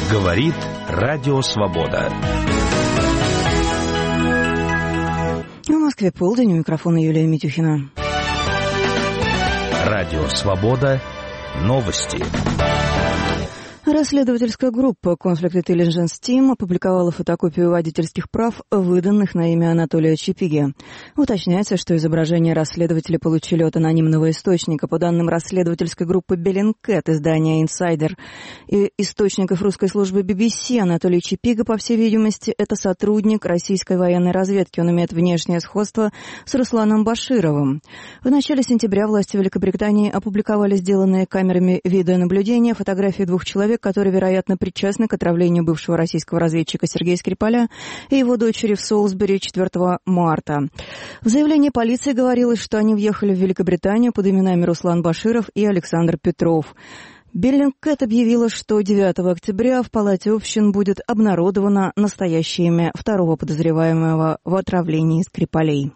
Говорит Радио Свобода. В Москве полдень, у микрофона Юлия Митюхина. Радио Свобода. Новости. Расследовательская группа Conflict Intelligence Team опубликовала фотокопию водительских прав, выданных на имя Анатолия Чипиги. Уточняется, что изображения расследователи получили от анонимного источника. По данным расследовательской группы Bellingcat, издания Insider и источников русской службы BBC, Анатолий Чипига, по всей видимости, это сотрудник российской военной разведки. Он имеет внешнее сходство с Русланом Башировым. В начале сентября власти Великобритании опубликовали сделанные камерами видеонаблюдения фотографии двух человек, которые, вероятно, причастны к отравлению бывшего российского разведчика Сергея Скрипаля и его дочери в Солсбери 4 марта. В заявлении полиции говорилось, что они въехали в Великобританию под именами Руслан Баширов и Александр Петров. Bellingcat объявила, что 9 октября в Палате общин будет обнародовано настоящее имя второго подозреваемого в отравлении Скрипалей.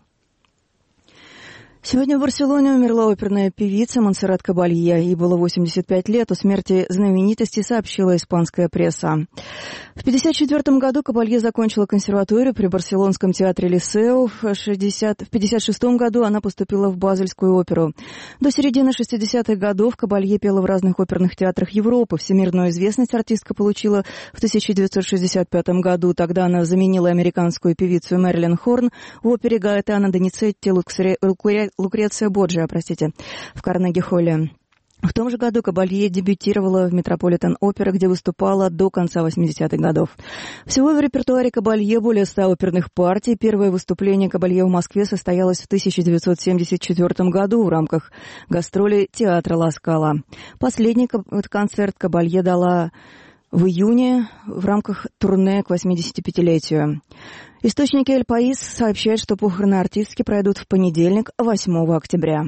Сегодня в Барселоне умерла оперная певица Монсеррат Кабалье. Ей было 85 лет. О смерти знаменитости сообщила испанская пресса. В 1954 году Кабалье закончила консерваторию при Барселонском театре Лисеу. В 1956 году она поступила в Базельскую оперу. До середины 60-х годов Кабалье пела в разных оперных театрах Европы. Всемирную известность артистка получила в 1965 году. Тогда она заменила американскую певицу Мэрилин Хорн в опере Гаэтано Доницетти Лукреция Борджиа, в Карнеги-холле. В том же году Кабалье дебютировала в Метрополитен-опере, где выступала до конца 80-х годов. Всего в репертуаре Кабалье более 100 оперных партий. Первое выступление Кабалье в Москве состоялось в 1974 году в рамках гастролей театра Ла Скала. Последний концерт Кабалье дала в июне в рамках турне к 85-летию. Источники «Эль Паис» сообщают, что похороны артистки пройдут в понедельник, 8 октября.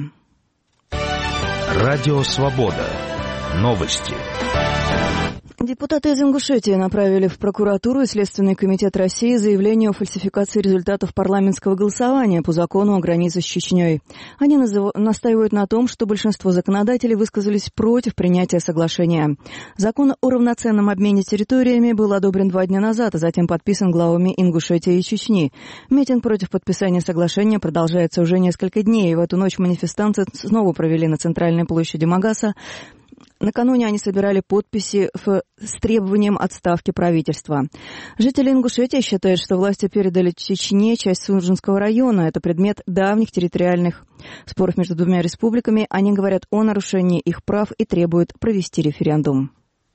Радио Свобода. Новости. Депутаты из Ингушетии направили в прокуратуру и Следственный комитет России заявление о фальсификации результатов парламентского голосования по закону о границе с Чечней. Они настаивают на том, что большинство законодателей высказались против принятия соглашения. Закон о равноценном обмене территориями был одобрен 2 дня назад, а затем подписан главами Ингушетии и Чечни. Митинг против подписания соглашения продолжается уже несколько дней, и в эту ночь манифестанты снова провели на центральной площади Магаса. Накануне они собирали подписи с требованием отставки правительства. Жители Ингушетии считают, что власти передали Чечне часть Суджинского района. Это предмет давних территориальных споров между двумя республиками. Они говорят о нарушении их прав и требуют провести референдум.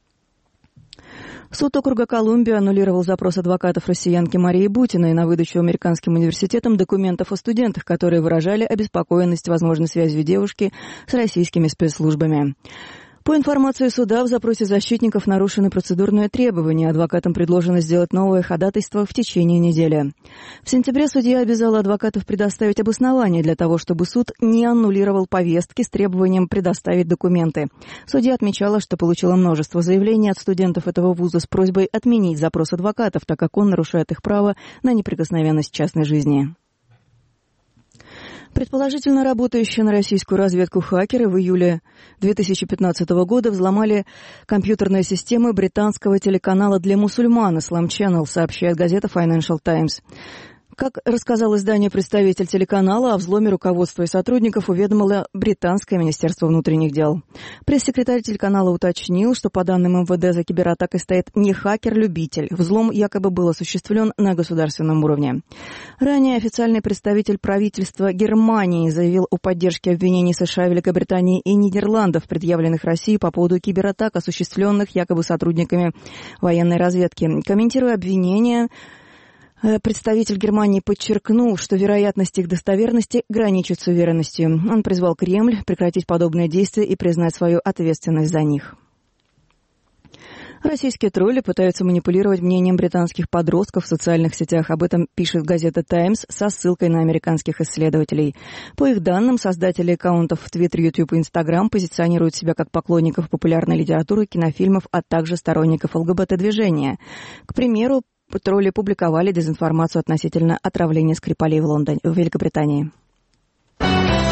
Суд округа Колумбия аннулировал запрос адвокатов россиянки Марии Бутиной на выдачу американским университетам документов о студентах, которые выражали обеспокоенность возможной связью девушки с российскими спецслужбами. По информации суда, в запросе защитников нарушены процедурные требования. Адвокатам предложено сделать новое ходатайство в течение недели. В сентябре судья обязала адвокатов предоставить обоснование для того, чтобы суд не аннулировал повестки с требованием предоставить документы. Судья отмечала, что получила множество заявлений от студентов этого вуза с просьбой отменить запрос адвокатов, так как он нарушает их право на неприкосновенность частной жизни. Предположительно, работающие на российскую разведку хакеры в июле 2015 года взломали компьютерные системы британского телеканала для мусульман Islam Channel, сообщает газета Financial Times. Как рассказал издание представитель телеканала, о взломе руководства и сотрудников уведомило британское Министерство внутренних дел. Пресс-секретарь телеканала уточнил, что по данным МВД за кибератакой стоит не хакер-любитель. Взлом якобы был осуществлен на государственном уровне. Ранее официальный представитель правительства Германии заявил о поддержке обвинений США, Великобритании и Нидерландов, предъявленных России по поводу кибератак, осуществленных якобы сотрудниками военной разведки. Комментируя обвинения, представитель Германии подчеркнул, что вероятность их достоверности граничит с уверенностью. Он призвал Кремль прекратить подобные действия и признать свою ответственность за них. Российские тролли пытаются манипулировать мнением британских подростков в социальных сетях. Об этом пишет газета «Таймс» со ссылкой на американских исследователей. По их данным, создатели аккаунтов в Twitter, YouTube и Instagram позиционируют себя как поклонников популярной литературы, кинофильмов, а также сторонников ЛГБТ-движения. К примеру, тролли публиковали дезинформацию относительно отравления Скрипалей в Великобритании.